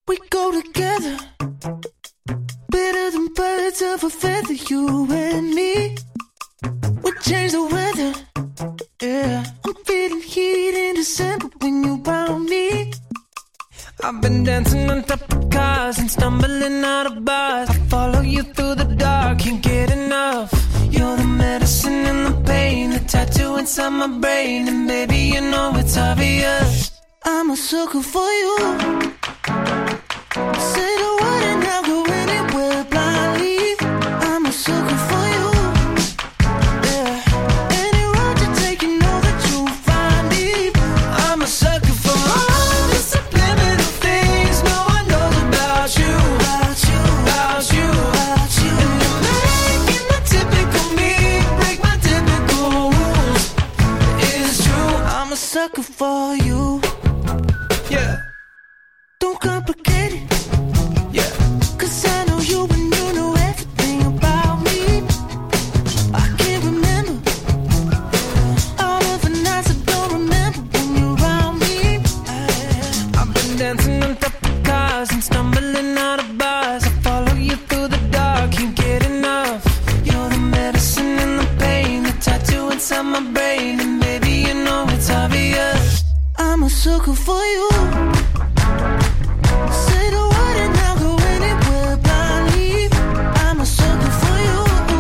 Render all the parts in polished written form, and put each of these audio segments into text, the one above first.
We go together, better than birds of a feather, you and me. We change the weather, yeah. I'm feeling heat in December when you found me. I've been dancing on top of cars and stumbling out of bars. I follow you through the dark, can't get enough. You're the medicine and the pain, the tattoo inside my brain. And baby, you know it's obvious, I'm a sucker for you. Say the word and I'll go anywhere blindly. I'm a sucker for you, yeah. Any road you take, you know that you'll find me. I'm a sucker for all the subliminal things no one knows about you, about you, about you, about you. And you're making the typical me break my typical rules. It's true, I'm a sucker for you, yeah. Don't complicate it, yeah. Cause I know you and you know everything about me. I can't remember all of the nights I don't remember when you're around me. I've been dancing on top of cars and stumbling out of bars. I follow you through the dark, can't get enough. You're the medicine and the pain, the tattoo inside my brain. And baby, you know it's obvious, I'm a sucker for you. Say the word and I'll go anywhere blindly. I'm a sucker for you,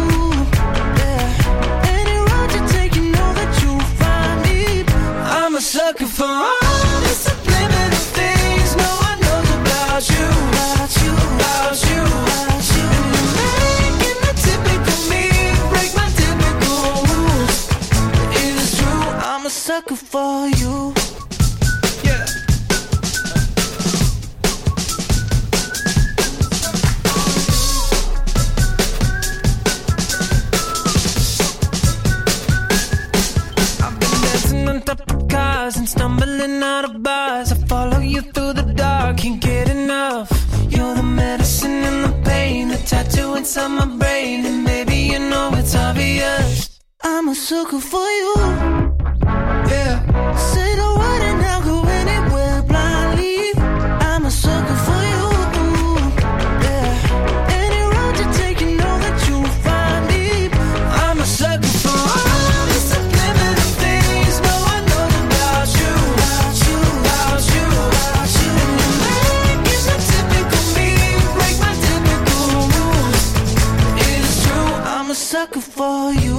yeah. Any road you take, you know that you'll find me. I'm a sucker for all the subliminal things no one knows about you, about you, about you, about you. And you're making the typical me break my typical rules. It is true, I'm a sucker for you, yeah. On top of cars and stumbling out of bars. I follow you through the dark, can't get enough. You're the medicine and the pain, the tattoo inside my brain. And baby, you know it's obvious, I'm a sucker for you, yeah. Say the word and I'll go anywhere blindly. I'm a sucker for you, yeah. Any road you take, you know that you'll find me. I'm a sucker for all the subliminal things no one knows about you, about you, about you, about you. And you're making the typical me break my typical rules. It is true, I'm a sucker for you.